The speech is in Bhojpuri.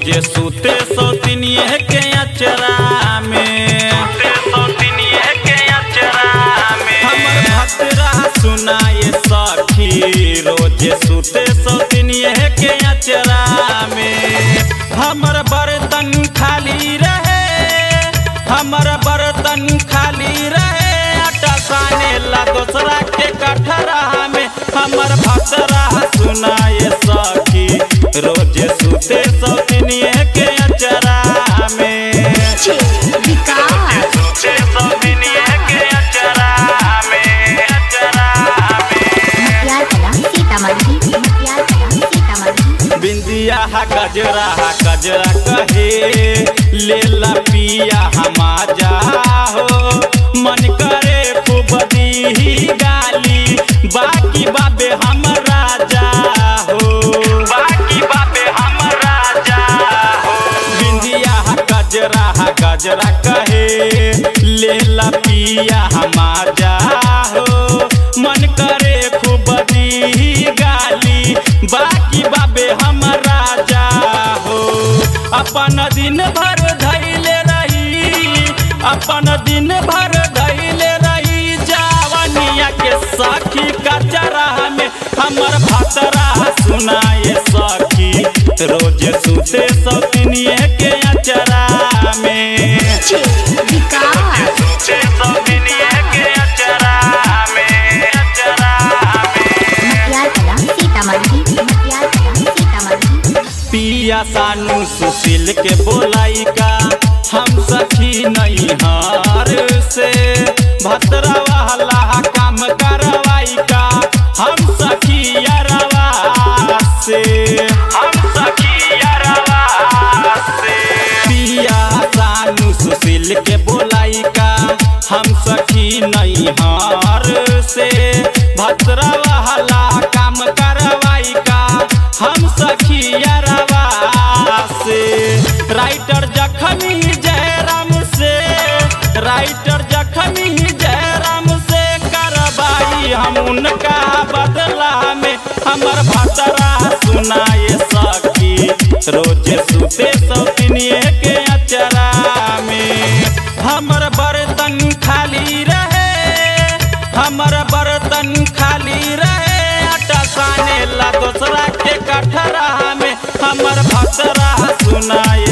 रोजे सूते सौतिनिए के अचरा में, हमर भतरा सुनाए सखी रोजे सूते सौतिनिए के अचरा में। हमर बर्तन खाली रहे, हमर बर्तन खाली रहे, आटा साने ला दोसरा के कठरा में। हमर भतरा सुनाए सखी रोजे सूते सौतिनिए के अचरा में, सूते सौतिनिए के अचरा में, बिंदिया गजरा गजरा कहे लेला पिया हमा जा हो, मन करे खूब दी गाली बाकी बाबे हम राजा हो, बाकी बाबे हम राजा हो। बिंदिया गजरा गजरा कहे लेला पिया हमा जा हो, मन करे खूब दी गाली बाकी बाबे हम राजा हो। अपन दिन भर धैले रही, अपन दिन भर धैले रही जवानिया के सखी कचरा में। हमर भतरा सुनाए सखी रोज सूते सौतिनिए के अचरा में, सूते सौतिनिए के अचरा में, अचरा पिया सानू सुशील के बोलाई का हम सखी नहीं हार से, भतरा वाला काम करवाई का हम सखी अरवा से, हम सखी अरवा से। पिया सानू सुशील के बोलाई का हम सखी नहीं हार से, भतरा वाला काम करवाई का हम सखी अरवा से। राइटर जखमी जयराम से, राइटर जखमी जयराम से करवाई हम उनका बदला में। हमर भतरा सुनाए सखी रोज सूते सौतिनिए के अचरा में। हमर बर्तन खाली रहे, हमर बर्तन खाली रहे, आटा साने ला दोसरा के कठरा में। हमर भतरा सुनाए